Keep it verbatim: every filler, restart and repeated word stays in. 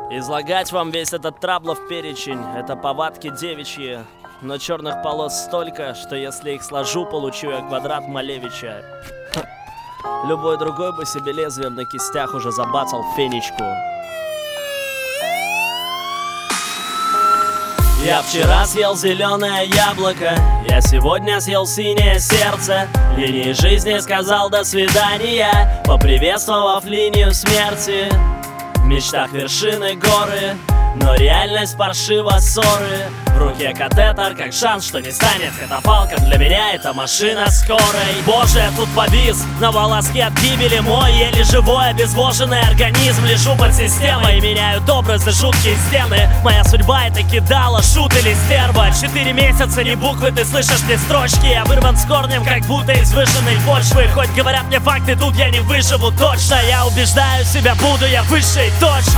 Излагать вам весь этот траблов перечень — это повадки девичьи. Но черных полос столько, что если их сложу, получу я квадрат Малевича. Любой другой бы себе лезвием на кистях уже забацал фенечку. Я вчера съел зеленое яблоко, я сегодня съел синее сердце. Линии жизни сказал до свидания, поприветствовав линию смерти. В мечтах вершины горы, но реальность паршиво ссоры. В руке катетер, как шанс, что не станет катафалком. Для меня это машина скорой. Боже, я тут повис на волоске от гибели. Мой еле живой обезвоженный организм. Лежу под системой, меняют образы жуткие стены. Моя судьба это кидала, шут или стерва. Четыре месяца не буквы, ты слышишь мне строчки. Я вырван с корнем, как будто из выжженной почвы. Хоть говорят мне факты, тут я не выживу точно. Я убеждаю себя, буду я высшей точно.